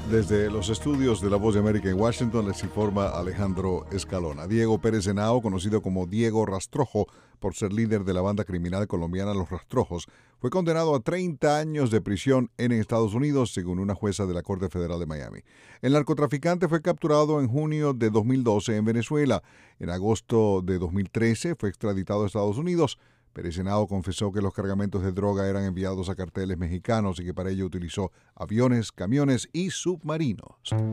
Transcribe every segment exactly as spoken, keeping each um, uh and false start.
Desde los estudios de La Voz de América en Washington les informa Alejandro Escalona. Diego Pérez Henao, conocido como Diego Rastrojo por ser líder de la banda criminal colombiana Los Rastrojos, fue condenado a treinta años de prisión en Estados Unidos, según una jueza de la Corte Federal de Miami. El narcotraficante fue capturado en junio de dos mil doce en Venezuela. En agosto de dos mil trece fue extraditado a Estados Unidos. Pérez Henao confesó que los cargamentos de droga eran enviados a carteles mexicanos y que para ello utilizó aviones, camiones y submarinos.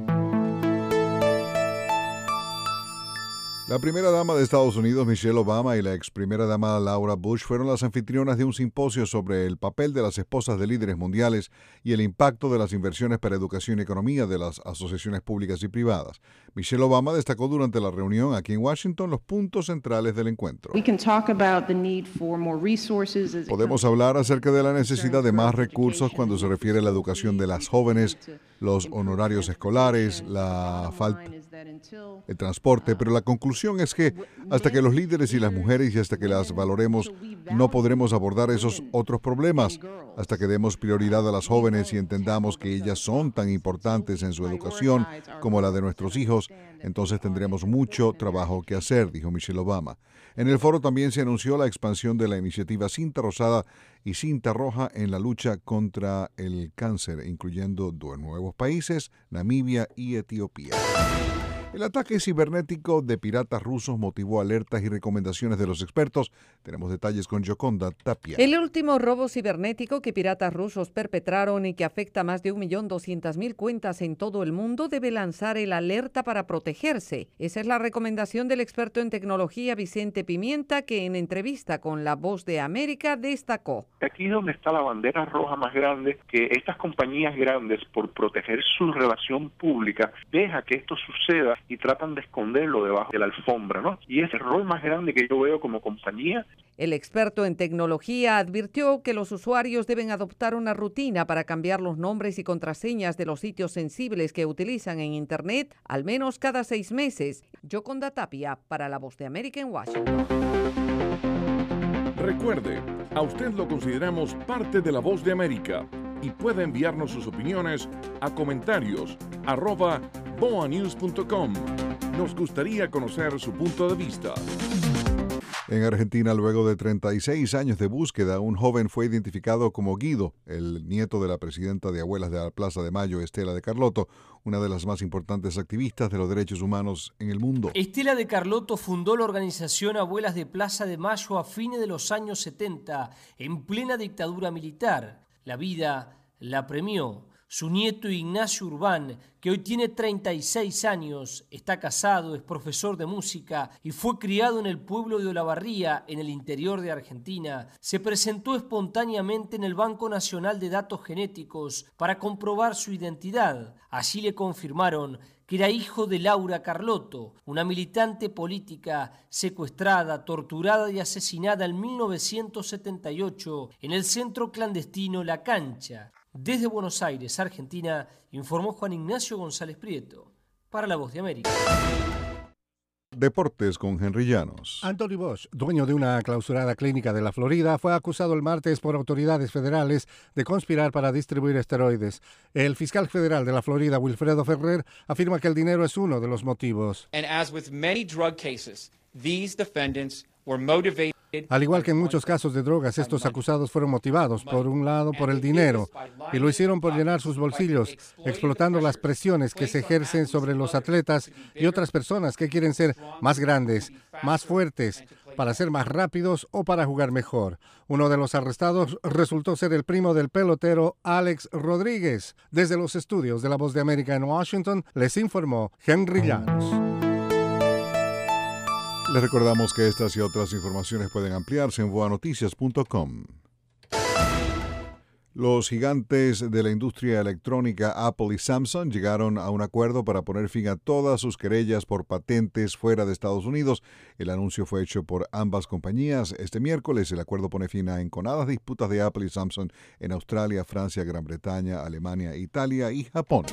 La primera dama de Estados Unidos, Michelle Obama, y la ex primera dama Laura Bush fueron las anfitrionas de un simposio sobre el papel de las esposas de líderes mundiales y el impacto de las inversiones para educación y economía de las asociaciones públicas y privadas. Michelle Obama destacó durante la reunión aquí en Washington los puntos centrales del encuentro. Podemos hablar acerca de la necesidad de más recursos cuando se refiere a la educación de las jóvenes, los honorarios escolares, la falta, el transporte, pero la conclusión es que hasta que los líderes y las mujeres y hasta que las valoremos, no podremos abordar esos otros problemas. Hasta que demos prioridad a las jóvenes y entendamos que ellas son tan importantes en su educación como la de nuestros hijos, entonces tendremos mucho trabajo que hacer, dijo Michelle Obama. En el foro también se anunció la expansión de la iniciativa Cinta Rosada y Cinta Roja en la lucha contra el cáncer, incluyendo dos nuevos países, Namibia y Etiopía. El ataque cibernético de piratas rusos motivó alertas y recomendaciones de los expertos. Tenemos detalles con Yoconda Tapia. El último robo cibernético que piratas rusos perpetraron y que afecta a más de un millón doscientas mil cuentas en todo el mundo debe lanzar el alerta para protegerse. Esa es la recomendación del experto en tecnología Vicente Pimienta, que en entrevista con La Voz de América destacó. Aquí es donde está la bandera roja más grande, que estas compañías grandes, por proteger su relación pública, deja que esto suceda y tratan de esconderlo debajo de la alfombra, ¿no? Y ese rol más grande que yo veo como compañía. El experto en tecnología advirtió que los usuarios deben adoptar una rutina para cambiar los nombres y contraseñas de los sitios sensibles que utilizan en Internet al menos cada seis meses. Yoconda Tapia para La Voz de América en Washington. Recuerde, a usted lo consideramos parte de La Voz de América y puede enviarnos sus opiniones a comentarios arroba boa news punto com. Nos gustaría conocer su punto de vista. En Argentina, luego de treinta y seis años de búsqueda, un joven fue identificado como Guido, el nieto de la presidenta de Abuelas de la Plaza de Mayo, Estela de Carlotto, una de las más importantes activistas de los derechos humanos en el mundo. Estela de Carlotto fundó la organización Abuelas de Plaza de Mayo a fines de los años setenta, en plena dictadura militar. La vida la premió. Su nieto Ignacio Urbán, que hoy tiene treinta y seis años, está casado, es profesor de música y fue criado en el pueblo de Olavarría, en el interior de Argentina, se presentó espontáneamente en el Banco Nacional de Datos Genéticos para comprobar su identidad. Allí le confirmaron que era hijo de Laura Carlotto, una militante política secuestrada, torturada y asesinada en mil novecientos setenta y ocho en el centro clandestino La Cancha. Desde Buenos Aires, Argentina, informó Juan Ignacio González Prieto, para La Voz de América. Deportes con Henry Llanos. Anthony Bosch, dueño de una clausurada clínica de la Florida, fue acusado el martes por autoridades federales de conspirar para distribuir esteroides. El fiscal federal de la Florida, Wilfredo Ferrer, afirma que el dinero es uno de los motivos. And as with many drug cases, these defendants were motivated. Al igual que en muchos casos de drogas, estos acusados fueron motivados, por un lado, por el dinero, y lo hicieron por llenar sus bolsillos, explotando las presiones que se ejercen sobre los atletas y otras personas que quieren ser más grandes, más fuertes, para ser más rápidos o para jugar mejor. Uno de los arrestados resultó ser el primo del pelotero Alex Rodríguez. Desde los estudios de La Voz de América en Washington, les informó Henry Llanos. Les recordamos que estas y otras informaciones pueden ampliarse en boa noticias punto com. Los gigantes de la industria electrónica Apple y Samsung llegaron a un acuerdo para poner fin a todas sus querellas por patentes fuera de Estados Unidos. El anuncio fue hecho por ambas compañías este miércoles. El acuerdo pone fin a enconadas disputas de Apple y Samsung en Australia, Francia, Gran Bretaña, Alemania, Italia y Japón.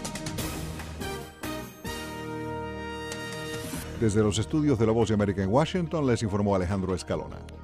Desde los estudios de La Voz de América en Washington, les informó Alejandro Escalona.